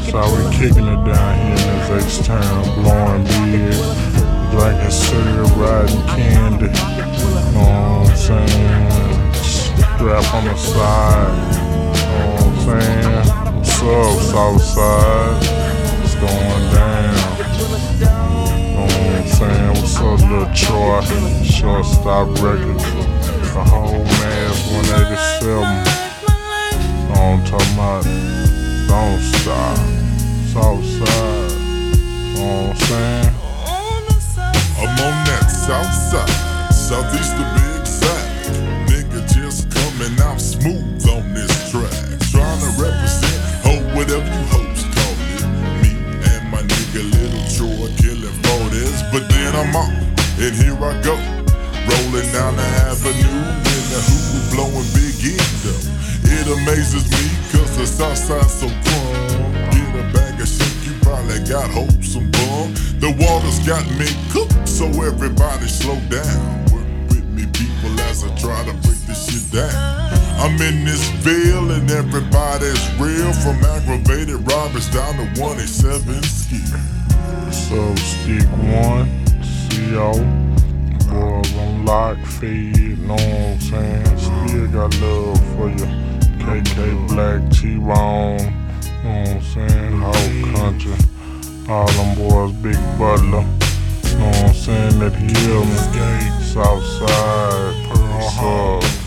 That's how we kicking it down here in this H-Town, blowing big, drinking syrup, riding candy. Know what I'm saying? Strap on the side. Know what I'm saying? What's up, Southside? What's going down? Know what I'm saying? What's up, Lil Troy? Shortstop Records. The whole man's 187. Know what I'm talking about? Don't stop. Southside. Know what I'm saying? I'm on that south side, southeast to be exact. Nigga just coming out smooth on this track. Trying to represent, whatever you hoes call it. Me and my nigga Little Troy killing 40s. But then I'm off, and here I go. Rolling down the avenue in the hoop, blowing big end up. It amazes me, cause the south side's so crumb. Get a bag of shit, you probably got wholesome bum. The water's got me cooked, so everybody slow down. Work with me, people, as I try to break this shit down. I'm in this Ville and everybody's real. From aggravated robberies down to 187 ski. So Stick 1, CO. Boys on lock, feed, know what I'm saying? Still got love for you. KK Black, T-Bone, know what I'm saying? Whole country. All them boys, Big Butler, know what I'm saying? That Hillman, Southside, Pearl Hub.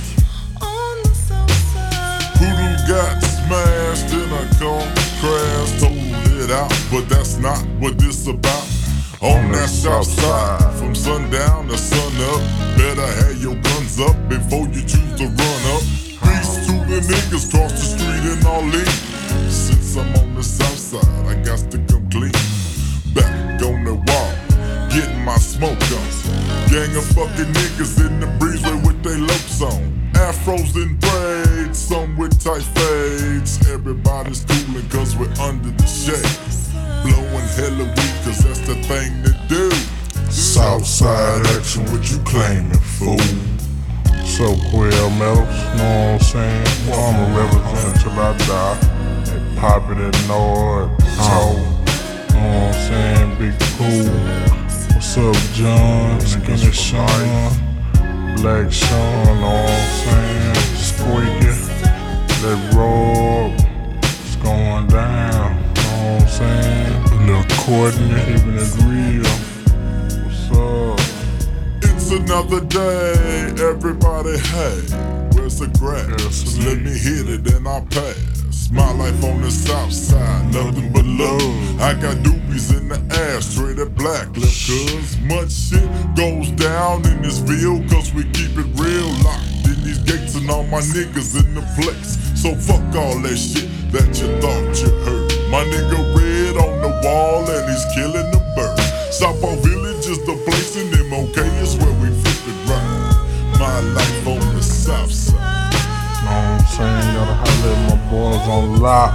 Hoodoo got smashed in a car crash, told it out, but that's not what this about. On that south side, from sundown to sun up, better have your guns up before you choose to run up. Peace to the niggas cross the street and all in. Since I'm on the south side, I got to come clean. Back on the wall, getting my smoke on. Gang of fucking niggas in the breezeway with they lopes on. Afros in braids, some with tight fades. Everybody's coolin' cause we're under the shade. Blowing hella weed cause that's the thing to do. Southside action, what you claiming, fool? So Quail Metals, know what I'm saying? Well, I'ma represent till I die. They pop it at Nord, Toe, know what I'm saying? Big Pool. What's up, John? Skinny Sean, Black Sean, know what I'm saying? Squeaky, let roll. What's going down? Know what I'm saying? Little coordinate, keeping it real. What's up? It's another day, everybody, hey, where's the grass? Let me hit it and I'll pass. My life on the south side, nothing but love. I got doobies in the ass, straight at black left, cause much shit goes down in this field, cause we keep it real. Locked in these gates and all my niggas in the flex. So fuck all that shit that you thought you heard. My nigga Red on the wall and he's killing the bird. Southpaw Village is the place and MOK is where we flip it right. My life on the south side. Know what I'm saying? Gotta holler at my boys on lock.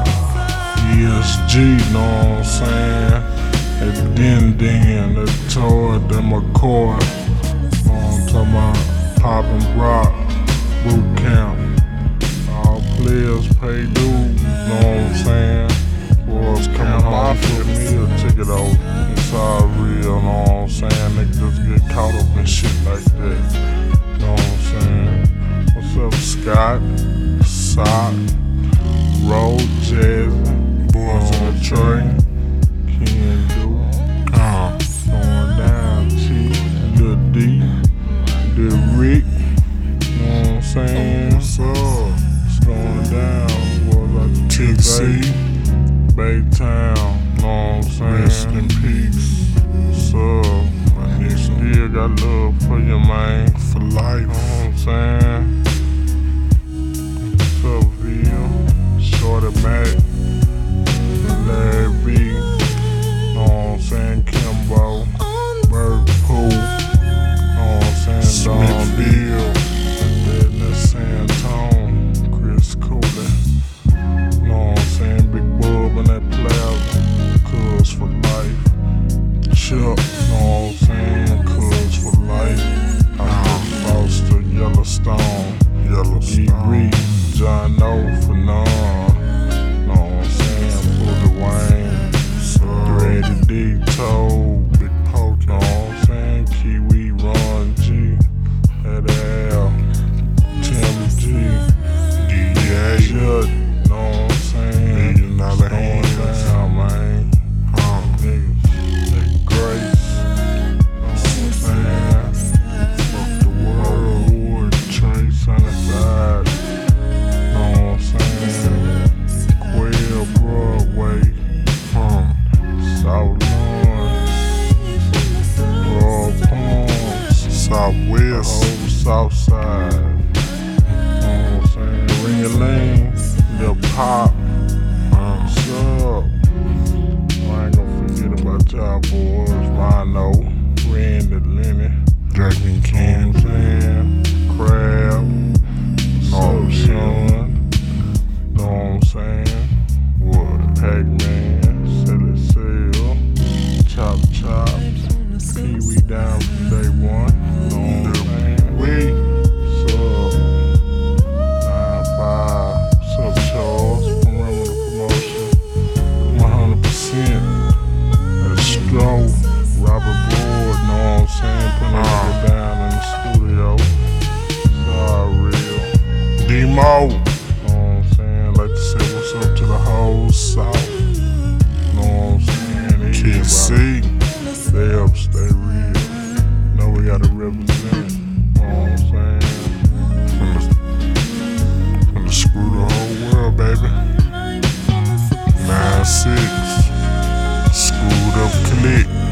ESG, know what I'm saying? They Din, they Toy, they McCoy. Know what I'm talking about? Poppin' Rock, boot camp. All players pay dues, know what I'm saying? Boys coming home for me a ticket out. It's all real, know what I'm saying? Niggas just get caught up in shit like that. Know what I'm saying? What's up, Scott? Sock, Road, Jazz, boys on the train. Ken Do, going down, T, Lil D, Lil Rick, know what I'm saying? What's up? It's going down, boys like the TC. Baytown, know what I'm saying? Rest in peace. What's up? My nigga still got love for you, man. For life, know what I'm saying? What's up, Ville? Shorty Mac, Larry B, know what I'm saying? Kimbo, Bird Pool, know what I'm saying? Don Bill, Deadness Santone, Chris Cooley, know what I'm saying? Big Bub in that plaza, Cuz for life. Chuck, know what I'm saying? Cuz for life. Foster, Yellowstone, E. Reed, John O for none. man. Silly Seal, Chop Chop, Pee-wee down from day one. Know what I'm saying? We, sub, 9-5, sub Charles, Perimeter Promotion, 100%. That's Stroh, Robert Board, know what I'm saying? Putting it down in the studio. Sorry, real. D-Mo, know what I'm saying? Like to say what's up to the whole South. Know what I'm saying? Kid C, stay up, stay real. Know we gotta represent. Know what I'm saying? Finna screw the whole world, baby. 9-6, screwed up click.